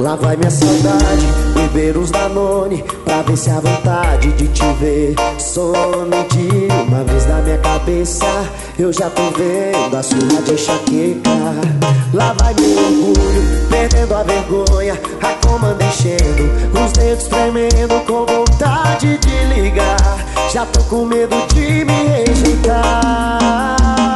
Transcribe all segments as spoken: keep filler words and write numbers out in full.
Lá vai minha saudade, beber uns Danone pra ver se a vontade de te ver some de uma vez na minha cabeça. Eu já tô vendo a surra de enxaqueca. Lá vai meu orgulho, perdendo a vergonha, a comanda enchendo, os dedos tremendo com vontade de ligar. Já tô com medo de me rejeitar.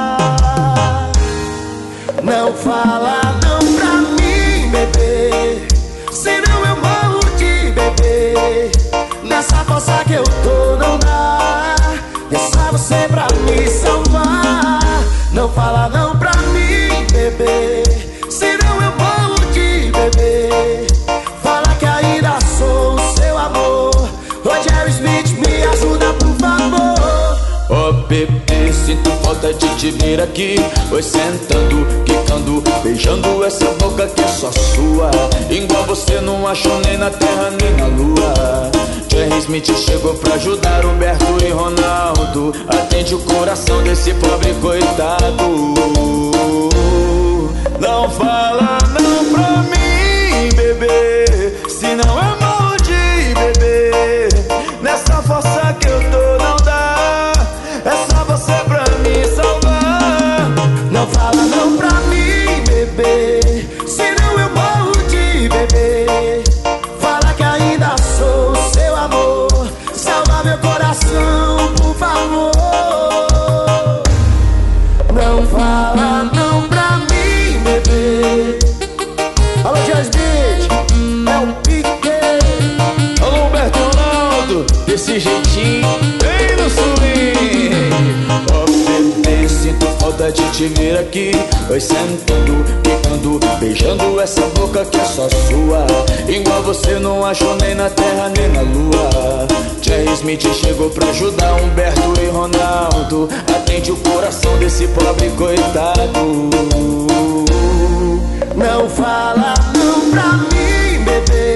Não fala não pra mim, bebê, senão eu morro de bebê. Nessa força que eu tô não dá, é só você pra me salvar. Não fala não pra mim, bebê, senão eu morro de bebê. Fala que ainda sou o seu amor. Ô Jerry Smith, me ajuda por favor. Ô oh, bebê, sinto falta de te ver aqui. Foi sentando, quicando, beijando essa boca que é só sua. Igual você não acho nem na terra nem na lua. Jerry Smith chegou pra ajudar Humberto e Ronaldo. Atende o coração desse pobre coitado. Não fala não pra mim, bebê, senão eu morro de bebê. Nessa força que eu tô não dá, é só você pra me salvar. Não fala não pra mim, bebê, senão eu morro de bebê. Fala que ainda sou o seu amor. Salva meu coração, por favor. Não fala não pra mim, bebê. Alô, Jerry Smith, é o Pique. Alô, Humberto e Ronaldo, desse jeitinho, bem no swing. Oh bebê, sinto falta de te ver aqui. Foi sentando, quicando, beijando essa boca que é só sua. Igual você não achou nem na terra nem na lua. Jerry Smith chegou pra ajudar Humberto e Ronaldo. Atende o coração desse pobre coitado. Não fala não pra mim, bebê,